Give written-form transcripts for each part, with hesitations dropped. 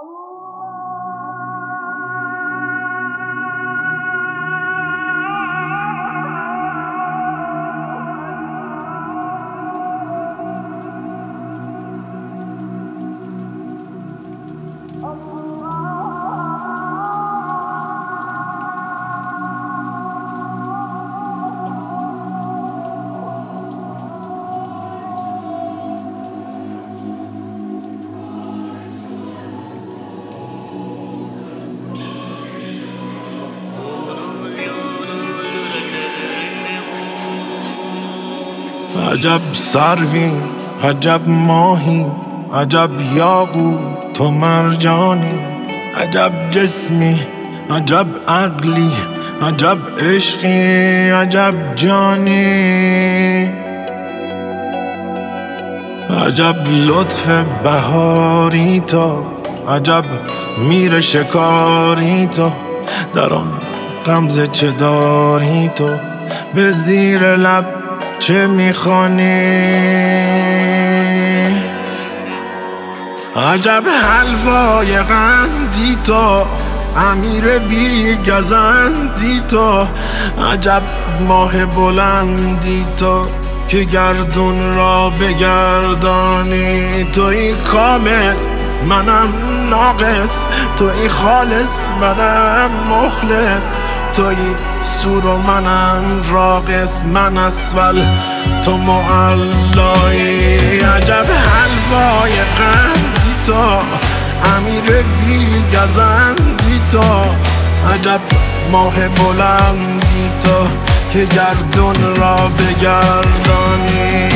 عجب سروی، عجب ماهی، عجب یاقوت و مرجانی، عجب جسمی، عجب عقلی، عجب عشقی، عجب جانی، عجب لطف بهاری تو، عجب میر شکاری تو، در آن غمزه چه داری تو، به زیر لب چه میخوانی؟ عجب حلوای قندی تو، امیر بی گزندی تو، عجب ماه بلندی تو که گردون را بگردانی. توی کامل منم ناقص، توی خالص منم مخلص، توی سور و منم راقص، من اسفل تو معلایی. عجب حلوای قندی تو، امیر بی گزندی تو، عجب ماه بلندی تو که گردون را بگردانی.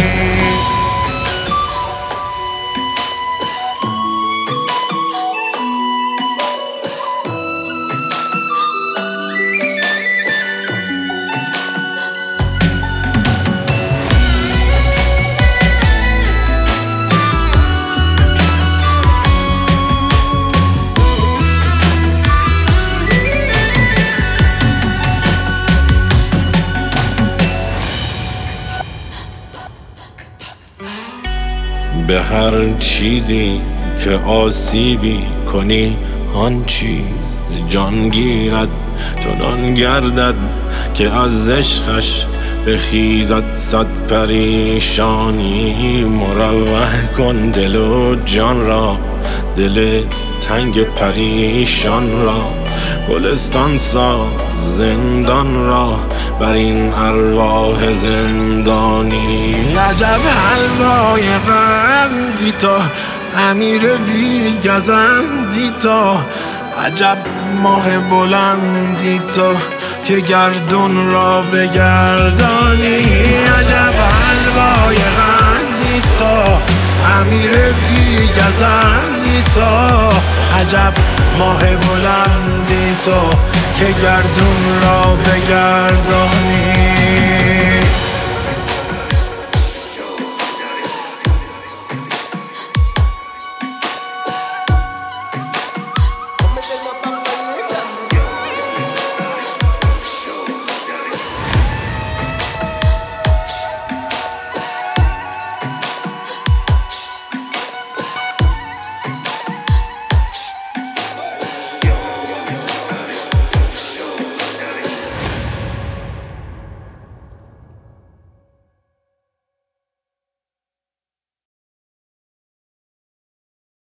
به هر چیزی که آسیبی کنی آن چیز جان گیرد، چنان گردد که از عشقش بخیزد صد پریشانی. مروح کن دل و جان را، دل تنگ پریشان را، گلستان ساز زندان را بر این ارواح زندانی. عجب حلوای قندی تو، امیر بی گزندی تو، عجب ماه بلندی تو که گردون را بگردانی. عجب حلوای قندی تو، امیر بی گزندی تو، عجب ماه بلندی تو که گردون را بگردانی.